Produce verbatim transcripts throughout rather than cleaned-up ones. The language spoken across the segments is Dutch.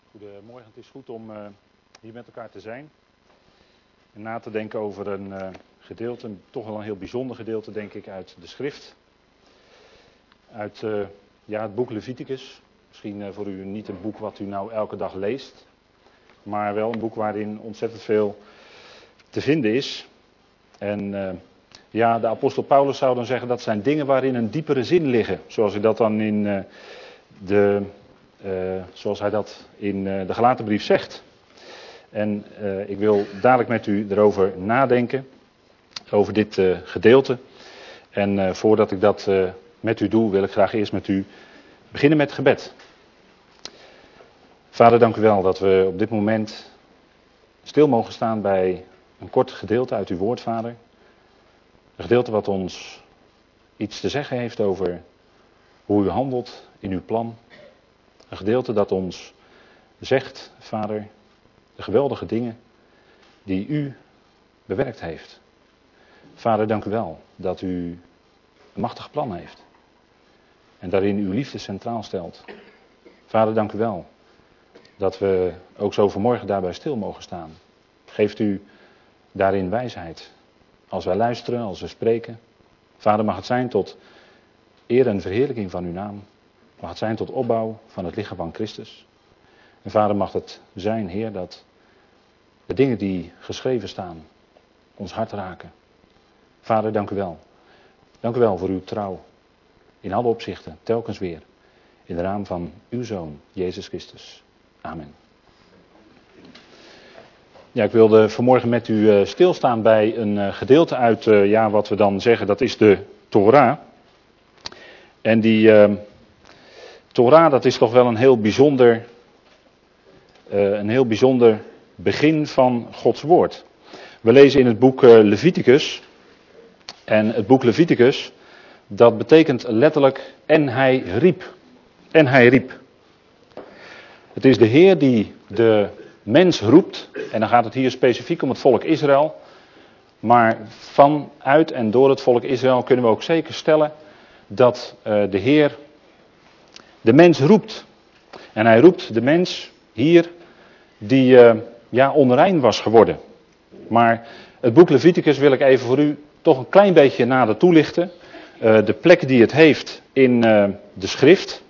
Goedemorgen, het is goed om uh, hier met elkaar te zijn. En na te denken over een uh, gedeelte, toch wel een heel bijzonder gedeelte denk ik, uit de schrift. Uit uh, ja, het boek Leviticus. Misschien uh, voor u niet een boek wat u nou elke dag leest. Maar wel een boek waarin ontzettend veel te vinden is. En uh, ja, de apostel Paulus zou dan zeggen dat zijn dingen waarin een diepere zin liggen. Zoals hij dat dan in uh, de... Uh, zoals hij dat in uh, de Galatenbrief zegt. En uh, ik wil dadelijk met u erover nadenken. Over dit uh, gedeelte. En uh, voordat ik dat uh, met u doe, wil ik graag eerst met u beginnen met gebed. Vader, dank u wel dat we op dit moment stil mogen staan bij een kort gedeelte uit uw woord, Vader. Een gedeelte wat ons iets te zeggen heeft over hoe u handelt in uw plan. Een gedeelte dat ons zegt, Vader, de geweldige dingen die u bewerkt heeft. Vader, dank u wel dat u een machtig plan heeft. En daarin uw liefde centraal stelt. Vader, dank u wel dat we ook zo vanmorgen daarbij stil mogen staan. Geeft u daarin wijsheid. Als wij luisteren, als we spreken. Vader, mag het zijn tot eer en verheerlijking van uw naam. Mag het zijn tot opbouw van het lichaam van Christus. En Vader, mag het zijn, Heer, dat de dingen die geschreven staan ons hart raken. Vader, dank u wel. Dank u wel voor uw trouw. In alle opzichten, telkens weer. In de naam van uw Zoon, Jezus Christus. Amen. Ja, ik wilde vanmorgen met u uh, stilstaan bij een uh, gedeelte uit, uh, ja, wat we dan zeggen, dat is de Torah. En die... Uh, Torah, dat is toch wel een heel bijzonder, uh, een heel bijzonder begin van Gods woord. We lezen in het boek uh, Leviticus. En het boek Leviticus, dat betekent letterlijk, en hij riep. En hij riep. Het is de Heer die de mens roept. En dan gaat het hier specifiek om het volk Israël. Maar vanuit en door het volk Israël kunnen we ook zeker stellen dat uh, de Heer de mens roept. En hij roept de mens hier die uh, ja, onrein was geworden. Maar het boek Leviticus wil ik even voor u toch een klein beetje nader toelichten. Uh, de plek die het heeft in uh, de schrift.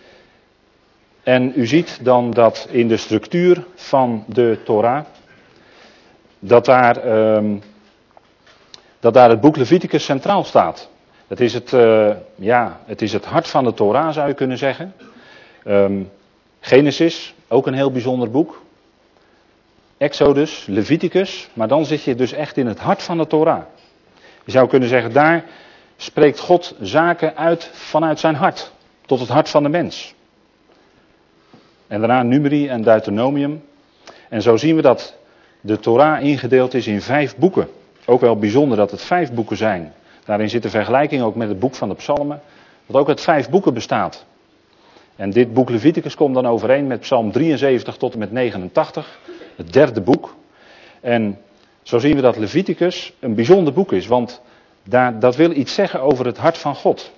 En u ziet dan dat in de structuur van de Torah, dat daar, uh, dat daar het boek Leviticus centraal staat. Het is het, uh, ja, het is het hart van de Torah, zou je kunnen zeggen. Um, Genesis, ook een heel bijzonder boek. Exodus, Leviticus, maar dan zit je dus echt in het hart van de Torah. Je zou kunnen zeggen, daar spreekt God zaken uit vanuit zijn hart, tot het hart van de mens. En daarna Numeri en Deuteronomium. En zo zien we dat de Torah ingedeeld is in vijf boeken. Ook wel bijzonder dat het vijf boeken zijn. Daarin zit de vergelijking ook met het boek van de Psalmen, dat ook uit vijf boeken bestaat. En dit boek Leviticus komt dan overeen met Psalm drieënzeventig tot en met negenentachtig, het derde boek. En zo zien we dat Leviticus een bijzonder boek is, want daar, dat wil iets zeggen over het hart van God.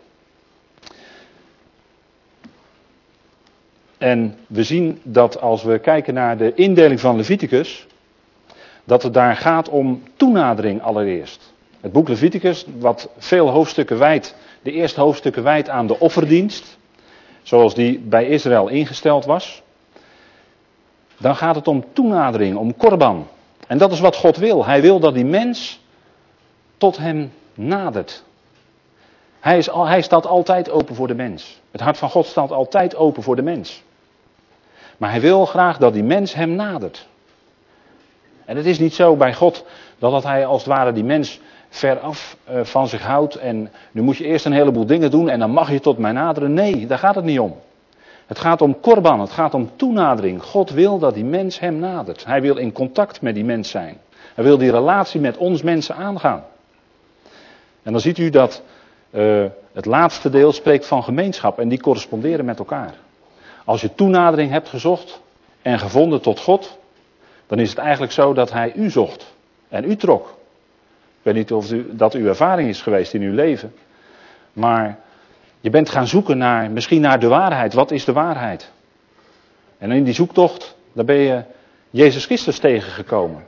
En we zien dat als we kijken naar de indeling van Leviticus, dat het daar gaat om toenadering allereerst. Het boek Leviticus, wat veel hoofdstukken wijdt, de eerste hoofdstukken wijdt aan de offerdienst, zoals die bij Israël ingesteld was. Dan gaat het om toenadering, om korban. En dat is wat God wil. Hij wil dat die mens tot hem nadert. Hij, is, hij staat altijd open voor de mens. Het hart van God staat altijd open voor de mens. Maar hij wil graag dat die mens hem nadert. En het is niet zo bij God dat hij als het ware die mens ver af uh, van zich houdt en nu moet je eerst een heleboel dingen doen en dan mag je tot mij naderen. Nee, daar gaat het niet om. Het gaat om korban, het gaat om toenadering. God wil dat die mens hem nadert. Hij wil in contact met die mens zijn. Hij wil die relatie met ons mensen aangaan. En dan ziet u dat uh, het laatste deel spreekt van gemeenschap en die corresponderen met elkaar. Als je toenadering hebt gezocht en gevonden tot God, dan is het eigenlijk zo dat hij u zocht en u trok. Ik weet niet of u, dat uw ervaring is geweest in uw leven. Maar je bent gaan zoeken naar, misschien naar de waarheid. Wat is de waarheid? En in die zoektocht, daar ben je Jezus Christus tegengekomen.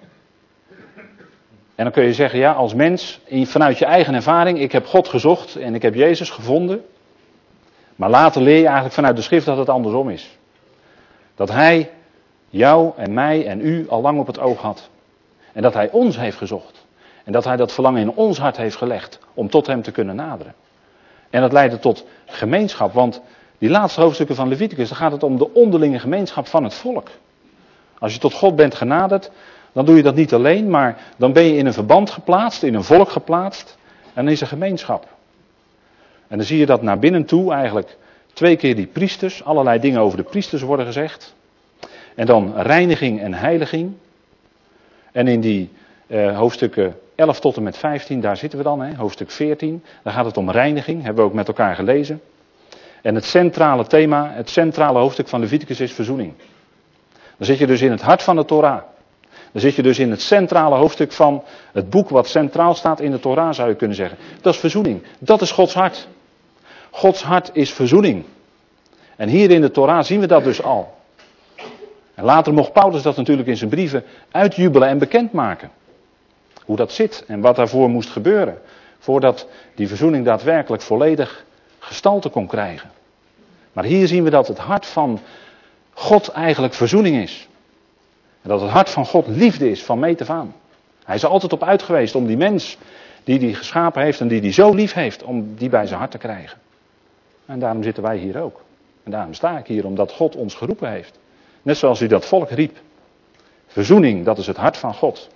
En dan kun je zeggen, ja, als mens, vanuit je eigen ervaring, ik heb God gezocht en ik heb Jezus gevonden. Maar later leer je eigenlijk vanuit de schrift dat het andersom is. Dat hij jou en mij en u al lang op het oog had. En dat hij ons heeft gezocht. En dat hij dat verlangen in ons hart heeft gelegd om tot hem te kunnen naderen. En dat leidde tot gemeenschap, want die laatste hoofdstukken van Leviticus, dan gaat het om de onderlinge gemeenschap van het volk. Als je tot God bent genaderd, dan doe je dat niet alleen, maar dan ben je in een verband geplaatst, in een volk geplaatst. En dan is er gemeenschap. En dan zie je dat naar binnen toe eigenlijk twee keer die priesters, allerlei dingen over de priesters worden gezegd. En dan reiniging en heiliging. En in die uh, hoofdstukken elf tot en met vijftien, daar zitten we dan, hè, hoofdstuk veertien. Daar gaat het om reiniging, hebben we ook met elkaar gelezen. En het centrale thema, het centrale hoofdstuk van Leviticus is verzoening. Dan zit je dus in het hart van de Torah. Dan zit je dus in het centrale hoofdstuk van het boek wat centraal staat in de Torah, zou je kunnen zeggen. Dat is verzoening. Dat is Gods hart. Gods hart is verzoening. En hier in de Torah zien we dat dus al. En later mocht Paulus dat natuurlijk in zijn brieven uitjubelen en bekendmaken. Hoe dat zit en wat daarvoor moest gebeuren. Voordat die verzoening daadwerkelijk volledig gestalte kon krijgen. Maar hier zien we dat het hart van God eigenlijk verzoening is. En dat het hart van God liefde is van meet af aan. Hij is er altijd op uit geweest om die mens die hij geschapen heeft en die hij zo lief heeft, om die bij zijn hart te krijgen. En daarom zitten wij hier ook. En daarom sta ik hier, omdat God ons geroepen heeft. Net zoals hij dat volk riep. Verzoening, dat is het hart van God.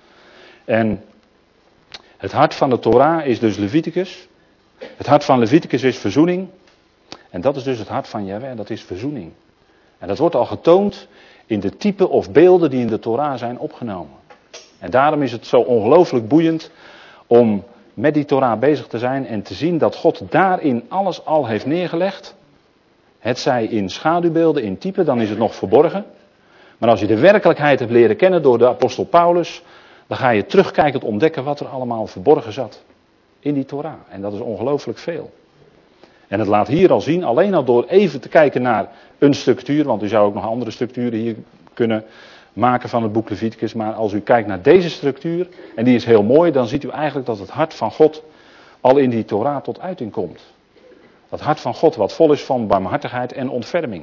En het hart van de Torah is dus Leviticus. Het hart van Leviticus is verzoening. En dat is dus het hart van Jahweh, dat is verzoening. En dat wordt al getoond in de typen of beelden die in de Torah zijn opgenomen. En daarom is het zo ongelooflijk boeiend om met die Torah bezig te zijn en te zien dat God daarin alles al heeft neergelegd. Het zij in schaduwbeelden, in typen, dan is het nog verborgen. Maar als je de werkelijkheid hebt leren kennen door de apostel Paulus, dan ga je terugkijkend ontdekken wat er allemaal verborgen zat in die Torah. En dat is ongelooflijk veel. En het laat hier al zien, alleen al door even te kijken naar een structuur, want u zou ook nog andere structuren hier kunnen maken van het boek Leviticus. Maar als u kijkt naar deze structuur, en die is heel mooi, dan ziet u eigenlijk dat het hart van God al in die Torah tot uiting komt. Dat hart van God wat vol is van barmhartigheid en ontferming.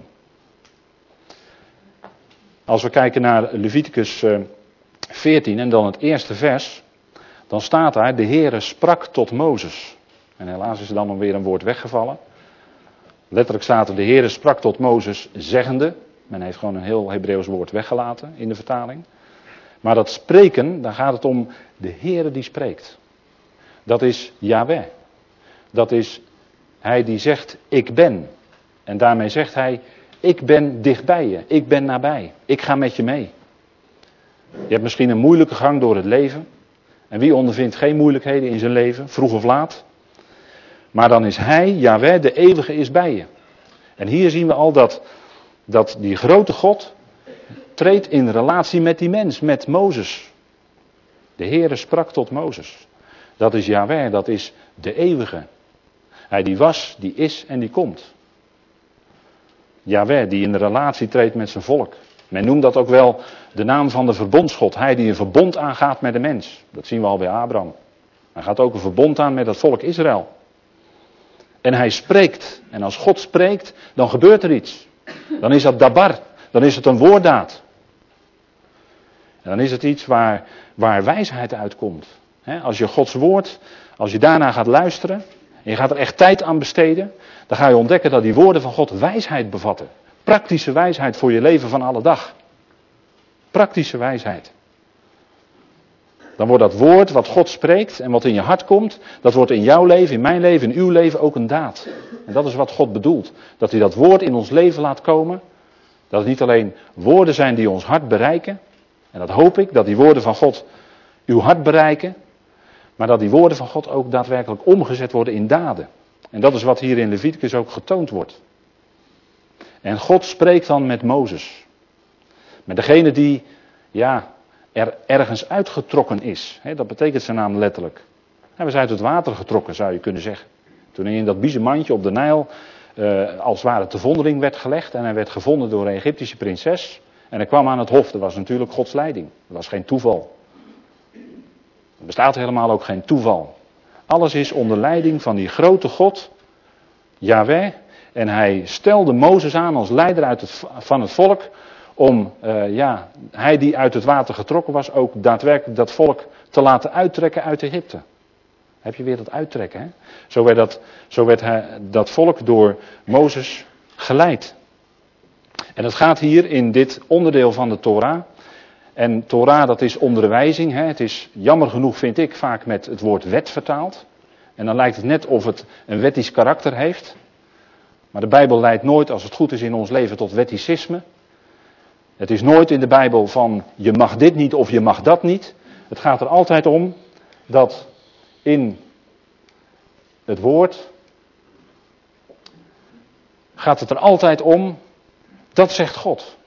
Als we kijken naar Leviticus veertien en dan het eerste vers, dan staat daar, de Heere sprak tot Mozes. En helaas is er dan weer een woord weggevallen. Letterlijk staat er, de Heere sprak tot Mozes zeggende. Men heeft gewoon een heel Hebreeuws woord weggelaten in de vertaling. Maar dat spreken, daar gaat het om de Heere die spreekt. Dat is Jahweh. Dat is hij die zegt, ik ben. En daarmee zegt hij, ik ben dichtbij je. Ik ben nabij. Ik ga met je mee. Je hebt misschien een moeilijke gang door het leven. En wie ondervindt geen moeilijkheden in zijn leven, vroeg of laat. Maar dan is hij, Jahweh, de eeuwige is bij je. En hier zien we al dat, dat die grote God treedt in relatie met die mens, met Mozes. De Heere sprak tot Mozes. Dat is Jahweh, dat is de eeuwige. Hij die was, die is en die komt. Jahweh die in de relatie treedt met zijn volk. Men noemt dat ook wel de naam van de verbondsgod. Hij die een verbond aangaat met de mens. Dat zien we al bij Abraham. Hij gaat ook een verbond aan met het volk Israël. En hij spreekt. En als God spreekt, dan gebeurt er iets. Dan is dat dabar. Dan is het een woorddaad. En dan is het iets waar, waar wijsheid uitkomt. He, als je Gods woord, als je daarna gaat luisteren, en je gaat er echt tijd aan besteden, dan ga je ontdekken dat die woorden van God wijsheid bevatten. Praktische wijsheid voor je leven van alle dag. Praktische wijsheid. Dan wordt dat woord wat God spreekt en wat in je hart komt, dat wordt in jouw leven, in mijn leven, in uw leven ook een daad. En dat is wat God bedoelt. Dat hij dat woord in ons leven laat komen. Dat het niet alleen woorden zijn die ons hart bereiken. En dat hoop ik, dat die woorden van God uw hart bereiken. Maar dat die woorden van God ook daadwerkelijk omgezet worden in daden. En dat is wat hier in Leviticus ook getoond wordt. En God spreekt dan met Mozes. Met degene die, ja, er ergens uitgetrokken is. He, dat betekent zijn naam letterlijk. Hij was uit het water getrokken, zou je kunnen zeggen. Toen hij in dat biezenmandje op de Nijl uh, als het ware te vondeling werd gelegd. En hij werd gevonden door een Egyptische prinses. En hij kwam aan het hof. Dat was natuurlijk Gods leiding. Dat was geen toeval. Er bestaat helemaal ook geen toeval. Alles is onder leiding van die grote God, Yahweh. En hij stelde Mozes aan als leider uit het, van het volk. Om, uh, ja, hij die uit het water getrokken was, ook daadwerkelijk dat volk te laten uittrekken uit Egypte. Heb je weer dat uittrekken, hè? Zo werd dat, zo werd hij, dat volk door Mozes geleid. En het gaat hier in dit onderdeel van de Torah. En Torah, dat is onderwijzing. Hè? Het is jammer genoeg, vind ik, vaak met het woord wet vertaald. En dan lijkt het net of het een wettisch karakter heeft. Maar de Bijbel leidt nooit, als het goed is in ons leven, tot wetticisme. Het is nooit in de Bijbel van je mag dit niet of je mag dat niet. Het gaat er altijd om dat in het woord gaat het er altijd om, dat zegt God.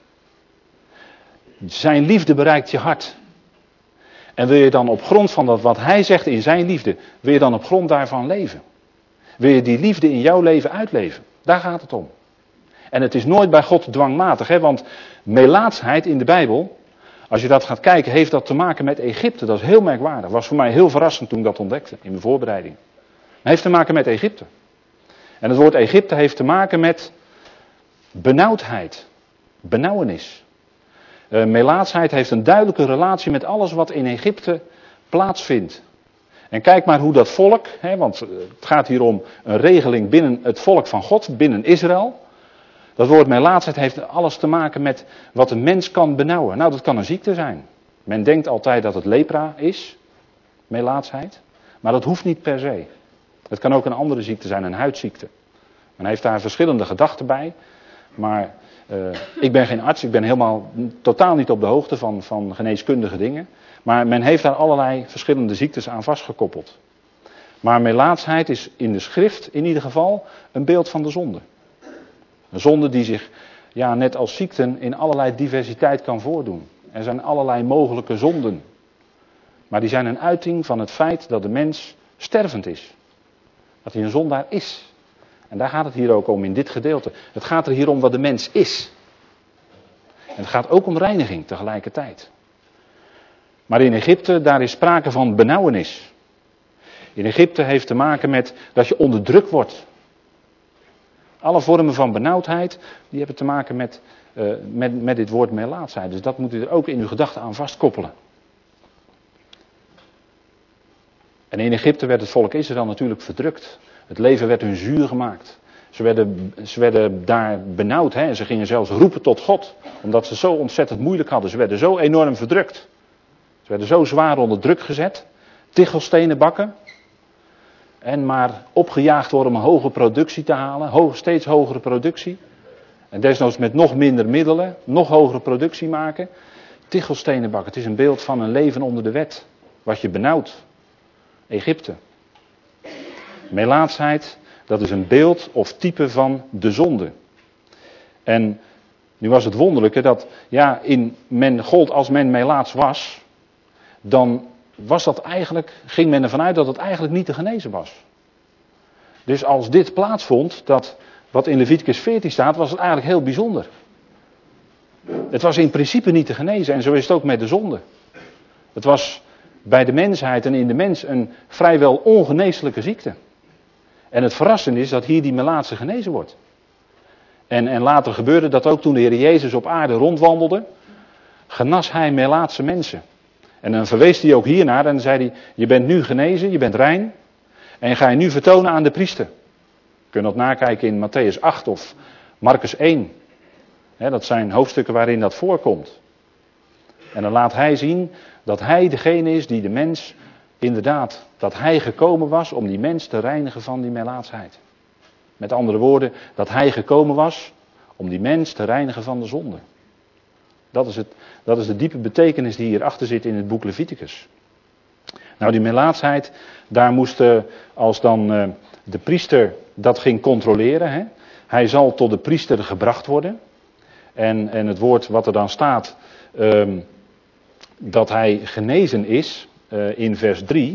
Zijn liefde bereikt je hart. En wil je dan op grond van dat wat hij zegt in zijn liefde, wil je dan op grond daarvan leven? Wil je die liefde in jouw leven uitleven? Daar gaat het om. En het is nooit bij God dwangmatig, hè? Want melaatsheid in de Bijbel, als je dat gaat kijken, heeft dat te maken met Egypte. Dat is heel merkwaardig. Dat was voor mij heel verrassend toen ik dat ontdekte in mijn voorbereiding. Het heeft te maken met Egypte. En het woord Egypte heeft te maken met benauwdheid, benauwenis. Uh, melaatsheid heeft een duidelijke relatie met alles wat in Egypte plaatsvindt. En kijk maar hoe dat volk, hè, want het gaat hier om een regeling binnen het volk van God, binnen Israël. Dat woord melaatsheid heeft alles te maken met wat een mens kan benauwen. Nou, dat kan een ziekte zijn. Men denkt altijd dat het lepra is, melaatsheid. Maar dat hoeft niet per se. Het kan ook een andere ziekte zijn, een huidziekte. Men heeft daar verschillende gedachten bij. Maar uh, ik ben geen arts, ik ben helemaal totaal niet op de hoogte van, van geneeskundige dingen. Maar men heeft daar allerlei verschillende ziektes aan vastgekoppeld. Maar melaatsheid is in de schrift in ieder geval een beeld van de zonde. Een zonde die zich, ja, net als ziekten in allerlei diversiteit kan voordoen. Er zijn allerlei mogelijke zonden. Maar die zijn een uiting van het feit dat de mens stervend is. Dat hij een zondaar is. En daar gaat het hier ook om in dit gedeelte. Het gaat er hier om wat de mens is. En het gaat ook om reiniging tegelijkertijd. Maar in Egypte, daar is sprake van benauwenis. In Egypte heeft te maken met dat je onderdrukt wordt. Alle vormen van benauwdheid, die hebben te maken met, uh, met, met dit woord melaatsheid. Dus dat moet u er ook in uw gedachten aan vastkoppelen. En in Egypte werd het volk Israël natuurlijk verdrukt. Het leven werd hun zuur gemaakt. Ze werden, ze werden daar benauwd. Hè? En ze gingen zelfs roepen tot God. Omdat ze zo ontzettend moeilijk hadden. Ze werden zo enorm verdrukt. Ze werden zo zwaar onder druk gezet. Tichelstenen bakken. En maar opgejaagd worden om een hoge productie te halen. Hoog, steeds hogere productie. En desnoods met nog minder middelen. Nog hogere productie maken. Tichelstenen bakken. Het is een beeld van een leven onder de wet. Wat je benauwt. Egypte. Melaatsheid, dat is een beeld of type van de zonde. En nu was het wonderlijke dat, ja, in men gold als men melaats was, dan was dat eigenlijk, ging men ervan uit dat het eigenlijk niet te genezen was. Dus als dit plaatsvond, dat wat in Leviticus veertien staat, was het eigenlijk heel bijzonder. Het was in principe niet te genezen en zo is het ook met de zonde. Het was bij de mensheid en in de mens een vrijwel ongeneeslijke ziekte. En het verrassende is dat hier die melaatse genezen wordt. En, en later gebeurde dat ook toen de Heer Jezus op aarde rondwandelde. Genas hij melaatse mensen. En dan verwees hij ook hiernaar en zei hij, je bent nu genezen, je bent rein. En ga je nu vertonen aan de priester. Je kunt dat nakijken in Matthäus acht of Marcus één. He, dat zijn hoofdstukken waarin dat voorkomt. En dan laat hij zien dat hij degene is die de mens, inderdaad, dat hij gekomen was om die mens te reinigen van die melaatsheid. Met andere woorden, dat hij gekomen was om die mens te reinigen van de zonde. Dat is, het, dat is de diepe betekenis die hierachter zit in het boek Leviticus. Nou, die melaatsheid, daar moest, uh, als dan uh, de priester dat ging controleren, hè, hij zal tot de priester gebracht worden. En, en het woord wat er dan staat, um, dat hij genezen is, uh, in vers drie,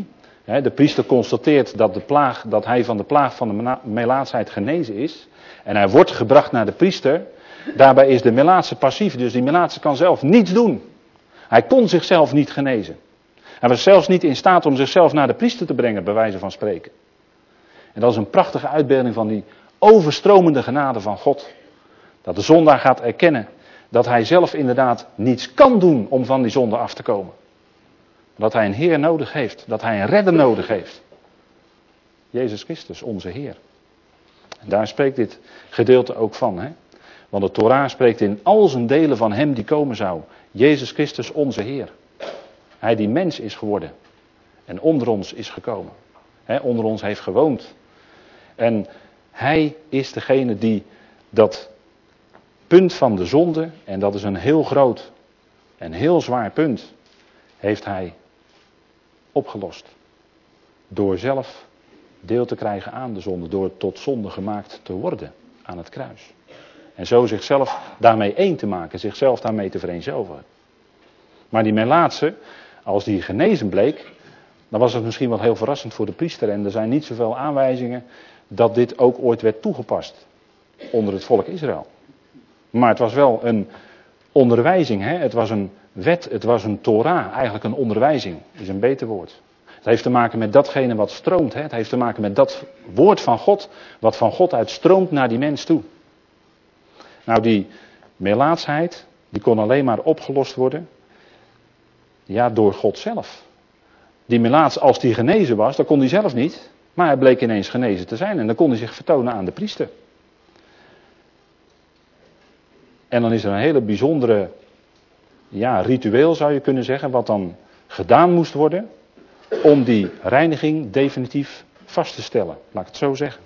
De priester constateert dat, de plaag, dat hij van de plaag van de melaatsheid genezen is. En hij wordt gebracht naar de priester. Daarbij is de melaatse passief, dus die melaatse kan zelf niets doen. Hij kon zichzelf niet genezen. Hij was zelfs niet in staat om zichzelf naar de priester te brengen, bij wijze van spreken. En dat is een prachtige uitbeelding van die overstromende genade van God. Dat de zondaar gaat erkennen dat hij zelf inderdaad niets kan doen om van die zonde af te komen. Dat hij een Heer nodig heeft, dat hij een redder nodig heeft. Jezus Christus, onze Heer. En daar spreekt dit gedeelte ook van. Hè? Want de Torah spreekt in al zijn delen van hem die komen zou. Jezus Christus, onze Heer. Hij die mens is geworden. En onder ons is gekomen. Hè, onder ons heeft gewoond. En hij is degene die dat punt van de zonde, en dat is een heel groot en heel zwaar punt, heeft hij opgelost. Door zelf deel te krijgen aan de zonde. Door tot zonde gemaakt te worden aan het kruis. En zo zichzelf daarmee één te maken. Zichzelf daarmee te vereenzelvigen. Maar die melaatse, als die genezen bleek, dan was het misschien wel heel verrassend voor de priester. En er zijn niet zoveel aanwijzingen dat dit ook ooit werd toegepast onder het volk Israël. Maar het was wel een onderwijzing. Hè? Het was een wet, het was een Torah. Eigenlijk een onderwijzing, is een beter woord. Het heeft te maken met datgene wat stroomt. Hè? Het heeft te maken met dat woord van God, wat van God uitstroomt naar die mens toe. Nou, die melaatsheid, die kon alleen maar opgelost worden, ja, door God zelf. Die melaats, als die genezen was, dat kon hij zelf niet. Maar hij bleek ineens genezen te zijn en dan kon hij zich vertonen aan de priester. En dan is er een hele bijzondere, ja, ritueel zou je kunnen zeggen, wat dan gedaan moest worden om die reiniging definitief vast te stellen. Laat ik het zo zeggen.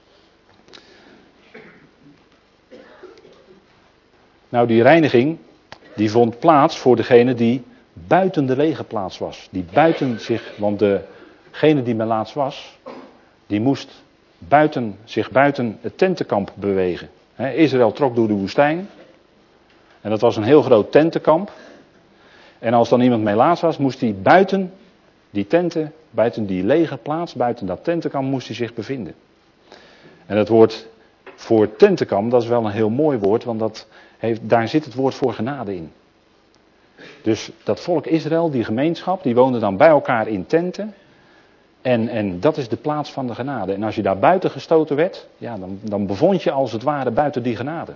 Nou, die reiniging, die vond plaats voor degene die buiten de legerplaats was. Die buiten zich, want degene die melaats was, die moest buiten, zich buiten het tentenkamp bewegen. He, Israël trok door de woestijn. En dat was een heel groot tentenkamp. En als dan iemand melaats was, moest hij buiten die tenten, buiten die legerplaats, buiten dat tentenkamp moest hij zich bevinden. En dat woord voor tentenkamp, dat is wel een heel mooi woord, want dat heeft, daar zit het woord voor genade in. Dus dat volk Israël, die gemeenschap, die woonde dan bij elkaar in tenten. En, en dat is de plaats van de genade. En als je daar buiten gestoten werd, ja, dan, dan bevond je als het ware buiten die genade.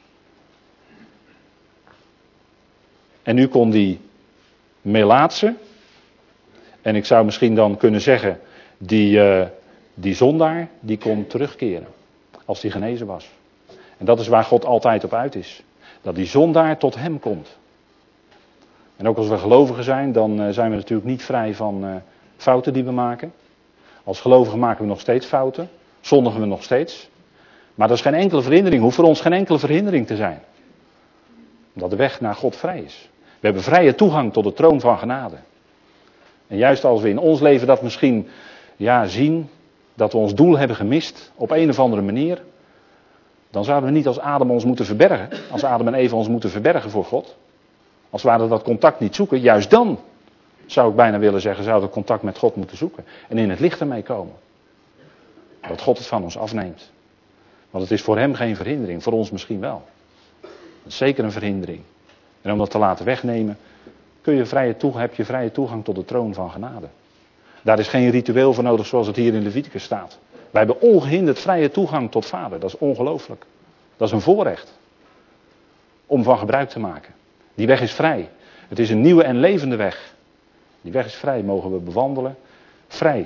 En nu kon die melaatse, en ik zou misschien dan kunnen zeggen, die, uh, die zondaar, die kon terugkeren. Als die genezen was. En dat is waar God altijd op uit is. Dat die zondaar tot hem komt. En ook als we gelovigen zijn, dan uh, zijn we natuurlijk niet vrij van uh, fouten die we maken. Als gelovigen maken we nog steeds fouten. Zondigen we nog steeds. Maar dat is geen enkele verhindering. Hoeft voor ons geen enkele verhindering te zijn. Omdat de weg naar God vrij is. We hebben vrije toegang tot de troon van genade. En juist als we in ons leven dat misschien ja, zien, dat we ons doel hebben gemist op een of andere manier, dan zouden we niet als Adam ons moeten verbergen. Als Adam en Eva ons moeten verbergen voor God. Als we dat contact niet zoeken, juist dan zou ik bijna willen zeggen, zouden we contact met God moeten zoeken. En in het licht ermee komen. Dat God het van ons afneemt. Want het is voor hem geen verhindering, voor ons misschien wel. Dat is zeker een verhindering. En om dat te laten wegnemen, kun je vrije toegang, heb je vrije toegang tot de troon van genade. Daar is geen ritueel voor nodig zoals het hier in Leviticus staat. Wij hebben ongehinderd vrije toegang tot Vader. Dat is ongelooflijk. Dat is een voorrecht. Om van gebruik te maken. Die weg is vrij. Het is een nieuwe en levende weg. Die weg is vrij, mogen we bewandelen. Vrij.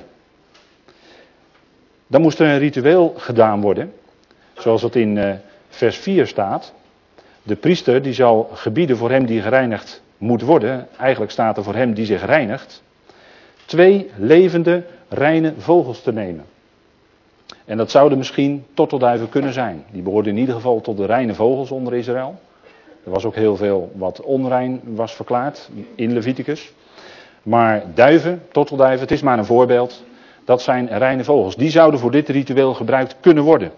Dan moest er een ritueel gedaan worden. Zoals het in uh, vers vier staat. De priester die zal gebieden voor hem die gereinigd moet worden. Eigenlijk staat er voor hem die zich reinigt. Twee levende, reine vogels te nemen. En dat zouden misschien tortelduiven kunnen zijn. Die behoorden in ieder geval tot de reine vogels onder Israël. Er was ook heel veel wat onrein was verklaard in Leviticus. Maar duiven, tortelduiven, het is maar een voorbeeld. Dat zijn reine vogels. Die zouden voor dit ritueel gebruikt kunnen worden.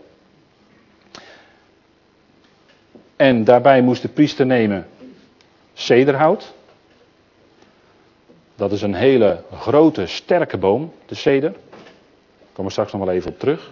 En daarbij moest de priester nemen cederhout. Dat is een hele grote, sterke boom, de ceder. Daar komen we straks nog wel even op terug.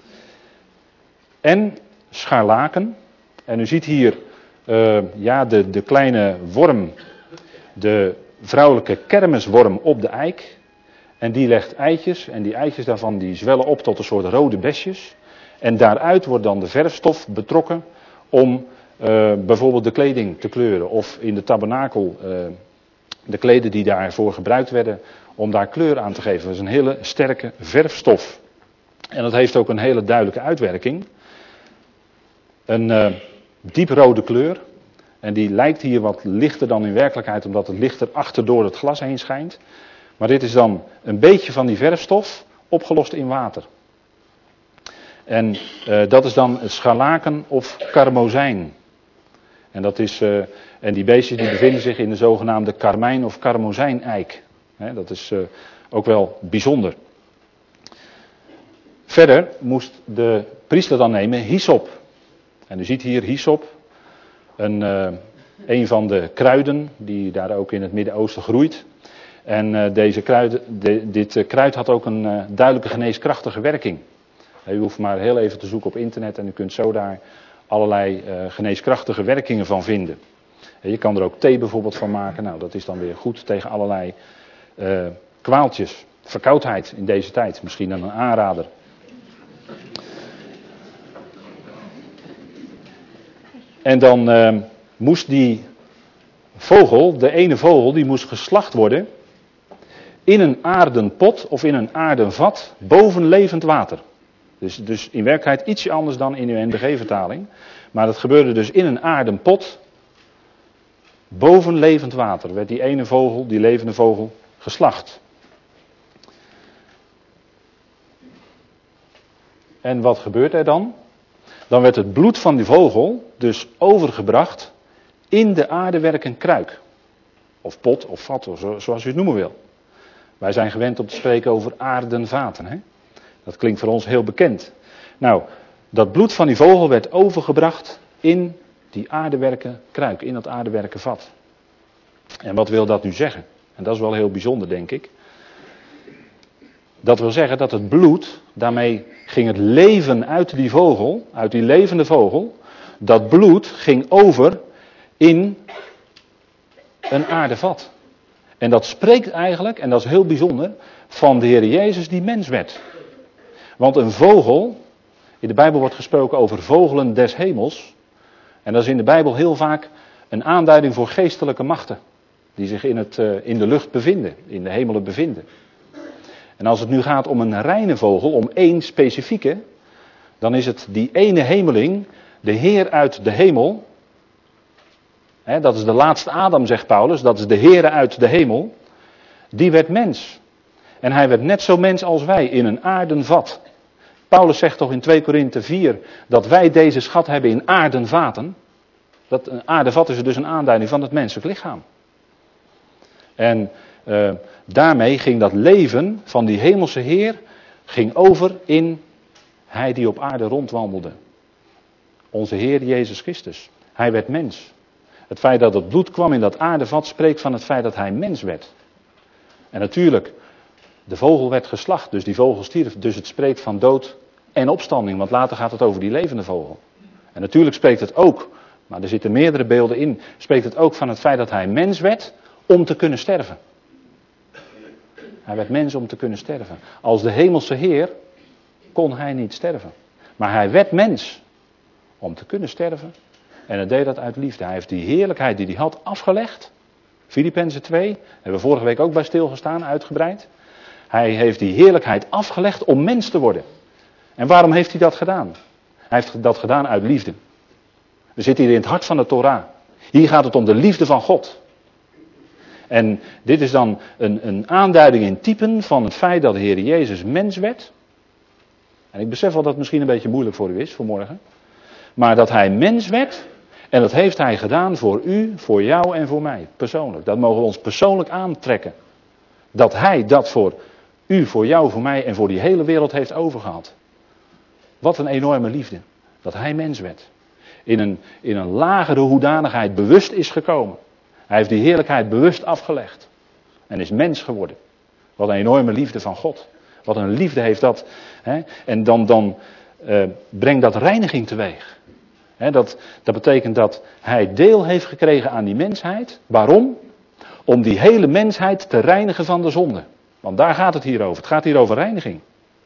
En scharlaken. En u ziet hier uh, ja, de, de kleine worm, de vrouwelijke kermisworm op de eik. En die legt eitjes en die eitjes daarvan die zwellen op tot een soort rode besjes. En daaruit wordt dan de verfstof betrokken om uh, bijvoorbeeld de kleding te kleuren. Of in de tabernakel uh, de kleden die daarvoor gebruikt werden om daar kleur aan te geven. Dat is een hele sterke verfstof. En dat heeft ook een hele duidelijke uitwerking. Een uh, dieprode kleur. En die lijkt hier wat lichter dan in werkelijkheid, omdat het lichter achter door het glas heen schijnt. Maar dit is dan een beetje van die verfstof opgelost in water. En uh, dat is dan het scharlaken of karmozijn. En, dat is, uh, en die beestjes die bevinden zich in de zogenaamde karmijn of karmozijneik. He, dat is uh, ook wel bijzonder. Verder moest de priester dan nemen hyssop. En u ziet hier hyssop, een, uh, een van de kruiden die daar ook in het Midden-Oosten groeit. En uh, deze kruiden, de, dit uh, kruid had ook een uh, duidelijke geneeskrachtige werking. U hoeft maar heel even te zoeken op internet en u kunt zo daar allerlei uh, geneeskrachtige werkingen van vinden. Je kan er ook thee bijvoorbeeld van maken. Nou, dat is dan weer goed tegen allerlei uh, kwaaltjes. Verkoudheid in deze tijd, misschien dan een aanrader. En dan uh, moest die vogel, de ene vogel, die moest geslacht worden in een aarden pot of in een aarden vat boven levend water. Dus, dus in werkelijkheid ietsje anders dan in uw N B G-vertaling. Maar dat gebeurde dus in een aarden pot boven levend water. Werd die ene vogel, die levende vogel, geslacht. En wat gebeurt er dan? Dan werd het bloed van die vogel dus overgebracht in de aardewerken kruik. Of pot of vat, of zo, zoals u het noemen wil. Wij zijn gewend om te spreken over aardenvaten. Hè? Dat klinkt voor ons heel bekend. Nou, dat bloed van die vogel werd overgebracht in die aardewerken kruik, in dat aardewerken vat. En wat wil dat nu zeggen? En dat is wel heel bijzonder, denk ik. Dat wil zeggen dat het bloed, daarmee ging het leven uit die vogel, uit die levende vogel, dat bloed ging over in een aardevat. En dat spreekt eigenlijk, en dat is heel bijzonder, van de Heer Jezus die mens werd. Want een vogel, in de Bijbel wordt gesproken over vogelen des hemels. En dat is in de Bijbel heel vaak een aanduiding voor geestelijke machten. Die zich in, het, uh, in de lucht bevinden, in de hemelen bevinden. En als het nu gaat om een reine vogel, om één specifieke, dan is het die ene hemeling, de Heer uit de hemel. Hè, dat is de laatste Adam, zegt Paulus, dat is de Heer uit de hemel. Die werd mens. En hij werd net zo mens als wij, in een aarden vat. Paulus zegt toch in twee Korinthe vier dat wij deze schat hebben in aarden vaten. Dat een aardevat is dus een aanduiding van het menselijk lichaam. En uh, daarmee ging dat leven van die hemelse Heer ging over in hij die op aarde rondwandelde. Onze Heer Jezus Christus. Hij werd mens. Het feit dat het bloed kwam in dat aardevat spreekt van het feit dat hij mens werd. En natuurlijk, de vogel werd geslacht, dus die vogel stierf. Dus het spreekt van dood en opstanding, want later gaat het over die levende vogel. En natuurlijk spreekt het ook, maar er zitten meerdere beelden in, spreekt het ook van het feit dat hij mens werd om te kunnen sterven. Hij werd mens om te kunnen sterven. Als de hemelse Heer kon hij niet sterven. Maar hij werd mens om te kunnen sterven. En hij deed dat uit liefde. Hij heeft die heerlijkheid die hij had afgelegd. Filippenzen twee, daar hebben we vorige week ook bij stilgestaan, uitgebreid. Hij heeft die heerlijkheid afgelegd om mens te worden. En waarom heeft hij dat gedaan? Hij heeft dat gedaan uit liefde. We zitten hier in het hart van de Torah. Hier gaat het om de liefde van God. En dit is dan een, een aanduiding in typen van het feit dat de Heer Jezus mens werd. En ik besef wel dat het misschien een beetje moeilijk voor u is vanmorgen. Maar dat hij mens werd. En dat heeft hij gedaan voor u, voor jou en voor mij. Persoonlijk. Dat mogen we ons persoonlijk aantrekken. Dat hij dat voor u, voor jou, voor mij en voor die hele wereld heeft overgehad. Wat een enorme liefde. Dat hij mens werd. In een, in een lagere hoedanigheid bewust is gekomen. Hij heeft die heerlijkheid bewust afgelegd. En is mens geworden. Wat een enorme liefde van God. Wat een liefde heeft dat. Hè? En dan, dan uh, brengt dat reiniging teweeg. Hè, dat, dat betekent dat hij deel heeft gekregen aan die mensheid. Waarom? Om die hele mensheid te reinigen van de zonde. Want daar gaat het hier over. Het gaat hier over reiniging.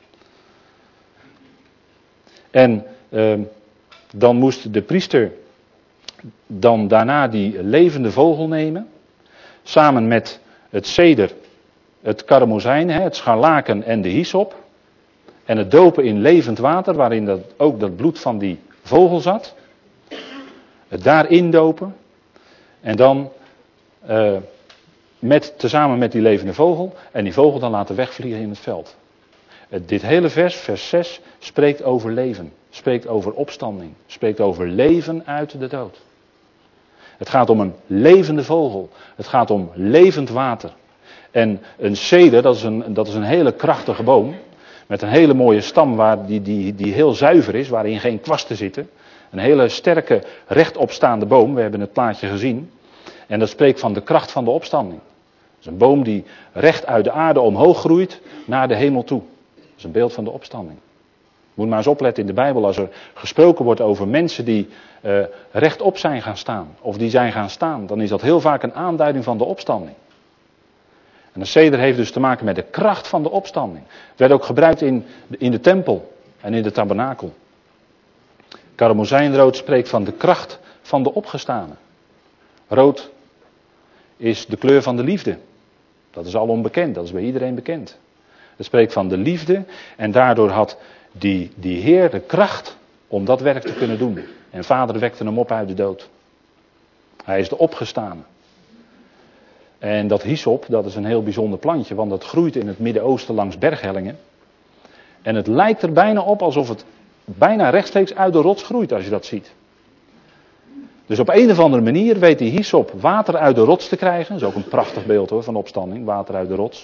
En uh, dan moest de priester dan daarna die levende vogel nemen. Samen met het ceder, het karmozijn, het scharlaken en de hyssop. En het dopen in levend water, waarin dat, ook dat bloed van die vogel zat. Het daarin dopen. En dan uh, met, tezamen met die levende vogel. En die vogel dan laten wegvliegen in het veld. Uh, dit hele vers, vers zes, spreekt over leven. Spreekt over opstanding. Spreekt over leven uit de dood. Het gaat om een levende vogel. Het gaat om levend water. En een ceder, dat is een, dat is een hele krachtige boom. Met een hele mooie stam waar die, die, die heel zuiver is, waarin geen kwasten zitten. Een hele sterke, rechtopstaande boom. We hebben het plaatje gezien. En dat spreekt van de kracht van de opstanding. Het is een boom die recht uit de aarde omhoog groeit naar de hemel toe. Dat is een beeld van de opstanding. Moet maar eens opletten in de Bijbel als er gesproken wordt over mensen die uh, rechtop zijn gaan staan. Of die zijn gaan staan. Dan is dat heel vaak een aanduiding van de opstanding. En de ceder heeft dus te maken met de kracht van de opstanding. Het werd ook gebruikt in, in de tempel en in de tabernakel. Karmozijnrood spreekt van de kracht van de opgestane. Rood is de kleur van de liefde. Dat is al onbekend, dat is bij iedereen bekend. Het spreekt van de liefde en daardoor had die, die Heer de kracht om dat werk te kunnen doen. En Vader wekte hem op uit de dood. Hij is de opgestane. En dat hyssop, dat is een heel bijzonder plantje, want dat groeit in het Midden-Oosten langs berghellingen. En het lijkt er bijna op alsof het bijna rechtstreeks uit de rots groeit als je dat ziet. Dus op een of andere manier weet die hyssop water uit de rots te krijgen. Dat is ook een prachtig beeld hoor, van opstanding, water uit de rots.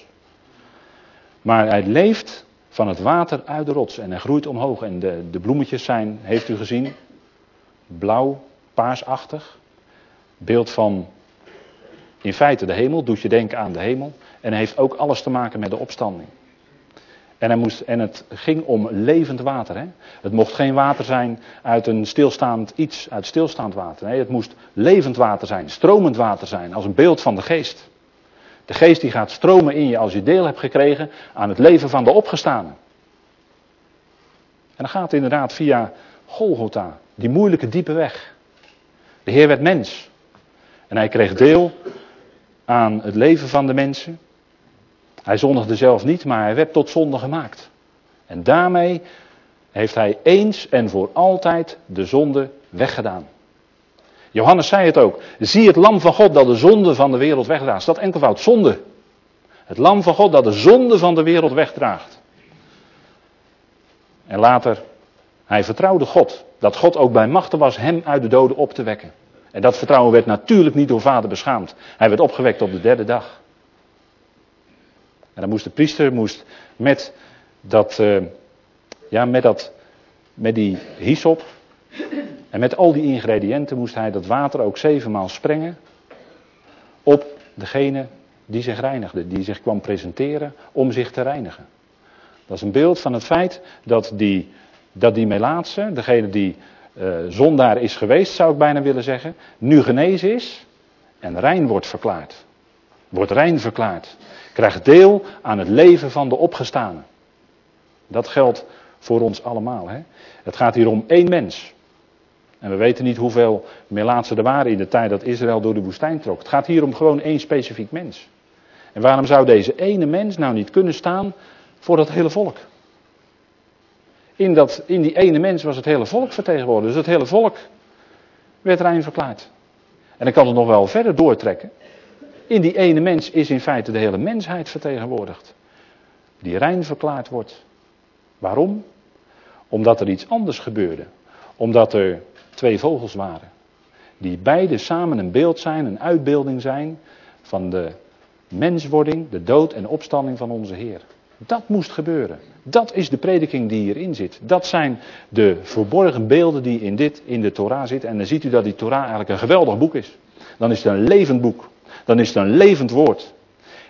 Maar hij leeft van het water uit de rots en hij groeit omhoog. En de, de bloemetjes zijn, heeft u gezien, blauw, paarsachtig. Beeld van, in feite de hemel, doet je denken aan de hemel. En hij heeft ook alles te maken met de opstanding. En, hij moest, en het ging om levend water. Hè? Het mocht geen water zijn uit een stilstaand iets, uit stilstaand water. Nee, het moest levend water zijn, stromend water zijn, als een beeld van de geest. De geest die gaat stromen in je als je deel hebt gekregen aan het leven van de opgestane. En dan gaat het inderdaad via Golgotha, die moeilijke diepe weg. De Heer werd mens. En hij kreeg deel aan het leven van de mensen. Hij zondigde zelf niet, maar hij werd tot zonde gemaakt. En daarmee heeft hij eens en voor altijd de zonde weggedaan. Johannes zei het ook. Zie het lam van God dat de zonde van de wereld wegdraagt. Staat enkelvoud zonde. Het lam van God dat de zonde van de wereld wegdraagt. En later, hij vertrouwde God. Dat God ook bij machte was hem uit de doden op te wekken. En dat vertrouwen werd natuurlijk niet door vader beschaamd. Hij werd opgewekt op de derde dag. En dan moest de priester moest met dat, uh, ja, met dat, met die hyssop en met al die ingrediënten moest hij dat water ook zevenmaal sprengen op degene die zich reinigde, die zich kwam presenteren om zich te reinigen. Dat is een beeld van het feit dat die, dat die melaatse, degene die uh, zondaar is geweest, zou ik bijna willen zeggen, nu genezen is en rein wordt verklaard. Wordt rein verklaard. Krijgt deel aan het leven van de opgestane. Dat geldt voor ons allemaal. Hè? Het gaat hier om één mens. En we weten niet hoeveel melaatsen er waren in de tijd dat Israël door de woestijn trok. Het gaat hier om gewoon één specifiek mens. En waarom zou deze ene mens nou niet kunnen staan voor dat hele volk? In, dat, in die ene mens was het hele volk vertegenwoordigd. Dus het hele volk werd rein verklaard. En ik kan het nog wel verder doortrekken. In die ene mens is in feite de hele mensheid vertegenwoordigd. Die rein verklaard wordt. Waarom? Omdat er iets anders gebeurde. Omdat er twee vogels waren. Die beide samen een beeld zijn, een uitbeelding zijn van de menswording, de dood en opstanding van onze Heer. Dat moest gebeuren. Dat is de prediking die hierin zit. Dat zijn de verborgen beelden die in dit, in de Torah zitten. En dan ziet u dat die Torah eigenlijk een geweldig boek is. Dan is het een levend boek. Dan is het een levend woord.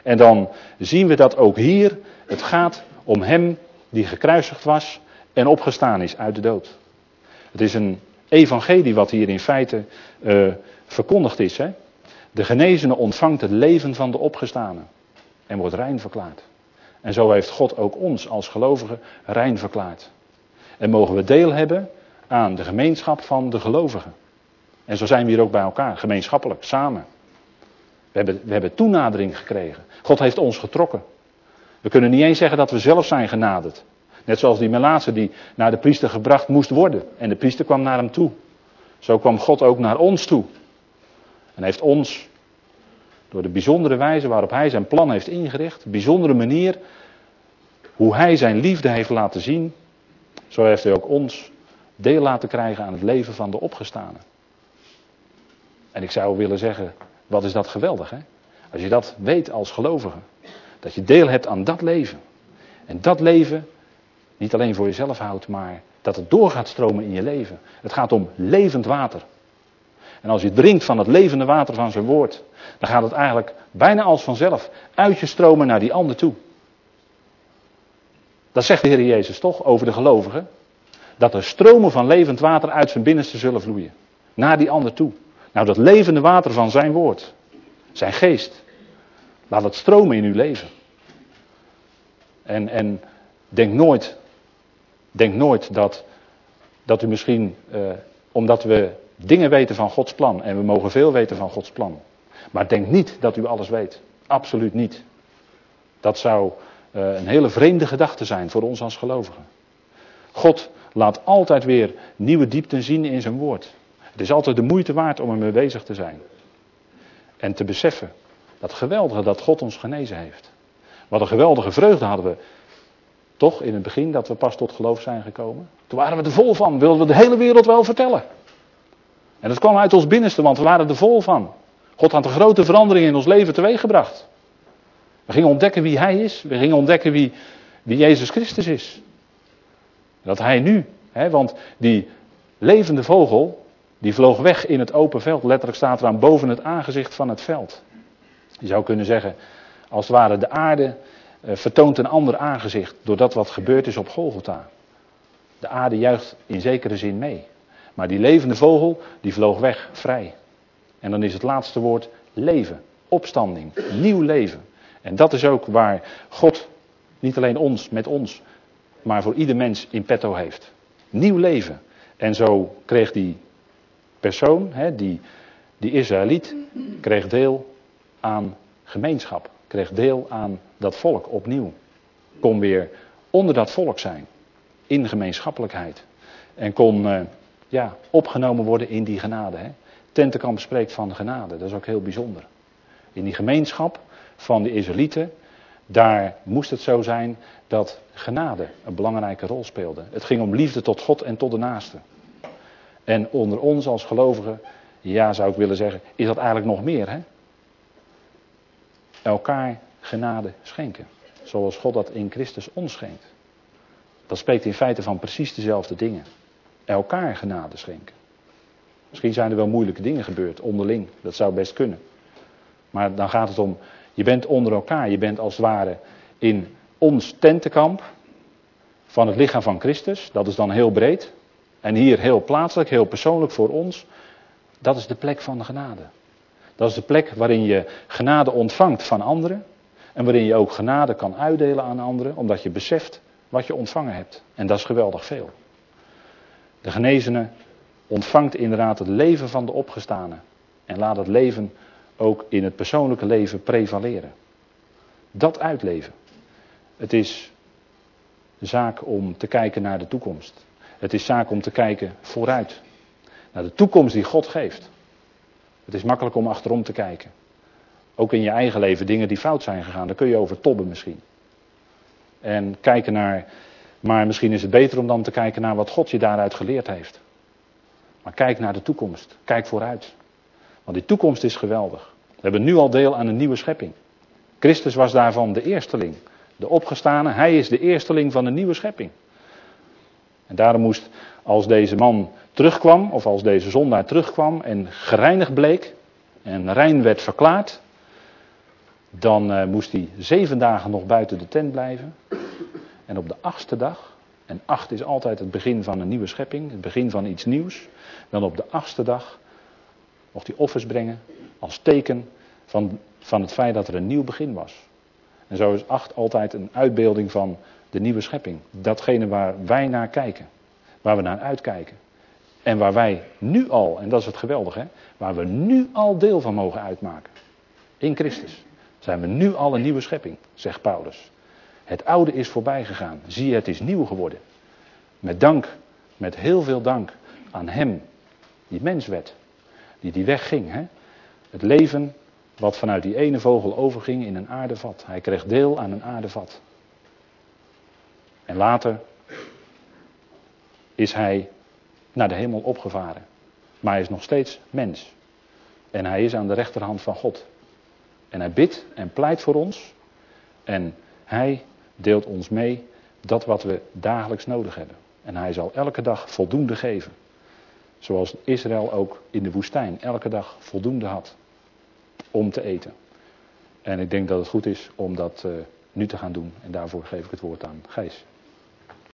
En dan zien we dat ook hier het gaat om hem die gekruisigd was en opgestaan is uit de dood. Het is een evangelie wat hier in feite uh, verkondigd is. Hè? De genezene ontvangt het leven van de opgestane en wordt rein verklaard. En zo heeft God ook ons als gelovigen rein verklaard. En mogen we deel hebben aan de gemeenschap van de gelovigen. En zo zijn we hier ook bij elkaar, gemeenschappelijk, samen. We hebben, we hebben toenadering gekregen. God heeft ons getrokken. We kunnen niet eens zeggen dat we zelf zijn genaderd. Net zoals die melaatse die naar de priester gebracht moest worden. En de priester kwam naar hem toe. Zo kwam God ook naar ons toe. En heeft ons, door de bijzondere wijze waarop hij zijn plan heeft ingericht, de bijzondere manier hoe hij zijn liefde heeft laten zien, zo heeft hij ook ons deel laten krijgen aan het leven van de opgestane. En ik zou willen zeggen, wat is dat geweldig, hè? Als je dat weet als gelovige. Dat je deel hebt aan dat leven. En dat leven niet alleen voor jezelf houdt, maar dat het door gaat stromen in je leven. Het gaat om levend water. En als je drinkt van het levende water van zijn woord, dan gaat het eigenlijk bijna als vanzelf uit je stromen naar die ander toe. Dat zegt de Heer Jezus toch over de gelovigen. Dat er stromen van levend water uit zijn binnenste zullen vloeien. Naar die ander toe. Nou, dat levende water van zijn woord. Zijn geest. Laat het stromen in uw leven. En, en denk nooit, denk nooit dat, dat u misschien, uh, omdat we dingen weten van Gods plan. En we mogen veel weten van Gods plan. Maar denk niet dat u alles weet. Absoluut niet. Dat zou uh, een hele vreemde gedachte zijn voor ons als gelovigen. God laat altijd weer nieuwe diepten zien in zijn woord. Het is altijd de moeite waard om ermee bezig te zijn. En te beseffen dat geweldige dat God ons genezen heeft. Wat een geweldige vreugde hadden we toch in het begin dat we pas tot geloof zijn gekomen. Toen waren we er vol van, wilden we de hele wereld wel vertellen. En dat kwam uit ons binnenste, want we waren er vol van. God had een grote verandering in ons leven teweeggebracht. We gingen ontdekken wie Hij is. We gingen ontdekken wie, wie Jezus Christus is. Dat Hij nu, hè, want die levende vogel, die vloog weg in het open veld. Letterlijk staat er aan boven het aangezicht van het veld. Je zou kunnen zeggen, als het ware de aarde uh, vertoont een ander aangezicht door dat wat gebeurd is op Golgotha. De aarde juicht in zekere zin mee. Maar die levende vogel, die vloog weg, vrij. En dan is het laatste woord leven, opstanding, nieuw leven. En dat is ook waar God niet alleen ons, met ons, maar voor ieder mens in petto heeft. Nieuw leven. En zo kreeg die persoon, hè, die, die Israëliet, kreeg deel aan gemeenschap. Kreeg deel aan dat volk opnieuw. Kon weer onder dat volk zijn. In gemeenschappelijkheid. En kon uh, ja, opgenomen worden in die genade. Hè. Tentenkamp spreekt van genade. Dat is ook heel bijzonder. In die gemeenschap van de Israëlieten, daar moest het zo zijn dat genade een belangrijke rol speelde. Het ging om liefde tot God en tot de naaste. En onder ons als gelovigen, ja zou ik willen zeggen, is dat eigenlijk nog meer. Hè? Elkaar genade schenken. Zoals God dat in Christus ons schenkt. Dat spreekt in feite van precies dezelfde dingen. Elkaar genade schenken. Misschien zijn er wel moeilijke dingen gebeurd, onderling. Dat zou best kunnen. Maar dan gaat het om, je bent onder elkaar. Je bent als het ware in ons tentenkamp van het lichaam van Christus. Dat is dan heel breed. En hier heel plaatselijk, heel persoonlijk voor ons. Dat is de plek van de genade. Dat is de plek waarin je genade ontvangt van anderen. En waarin je ook genade kan uitdelen aan anderen. Omdat je beseft wat je ontvangen hebt. En dat is geweldig veel. De genezene ontvangt inderdaad het leven van de opgestane. En laat het leven ook in het persoonlijke leven prevaleren. Dat uitleven. Het is zaak om te kijken naar de toekomst. Het is zaak om te kijken vooruit. Naar de toekomst die God geeft. Het is makkelijk om achterom te kijken. Ook in je eigen leven dingen die fout zijn gegaan. Daar kun je over tobben misschien. En kijken naar, maar misschien is het beter om dan te kijken naar wat God je daaruit geleerd heeft. Maar kijk naar de toekomst. Kijk vooruit. Want die toekomst is geweldig. We hebben nu al deel aan een nieuwe schepping. Christus was daarvan de eersteling. De opgestane, hij is de eersteling van een nieuwe schepping. En daarom moest, als deze man terugkwam, of als deze zondaar terugkwam en gereinigd bleek, en rein werd verklaard, Dan uh, moest hij zeven dagen nog buiten de tent blijven. En op de achtste dag, en acht is altijd het begin van een nieuwe schepping, het begin van iets nieuws. Dan op de achtste dag mocht hij offers brengen als teken van, van het feit dat er een nieuw begin was. En zo is acht altijd een uitbeelding van de nieuwe schepping. Datgene waar wij naar kijken, waar we naar uitkijken. En waar wij nu al, en dat is het geweldige, hè, waar we nu al deel van mogen uitmaken. In Christus zijn we nu al een nieuwe schepping, zegt Paulus. Het oude is voorbij gegaan. Zie, het is nieuw geworden. Met dank, met heel veel dank aan hem die mens werd. Die die weg ging. Hè? Het leven wat vanuit die ene vogel overging in een aardevat. Hij kreeg deel aan een aardevat. En later is hij naar de hemel opgevaren. Maar hij is nog steeds mens. En hij is aan de rechterhand van God. En hij bidt en pleit voor ons. En hij deelt ons mee dat wat we dagelijks nodig hebben. En hij zal elke dag voldoende geven. Zoals Israël ook in de woestijn elke dag voldoende had om te eten. En ik denk dat het goed is om dat uh, nu te gaan doen. En daarvoor geef ik het woord aan Gijs.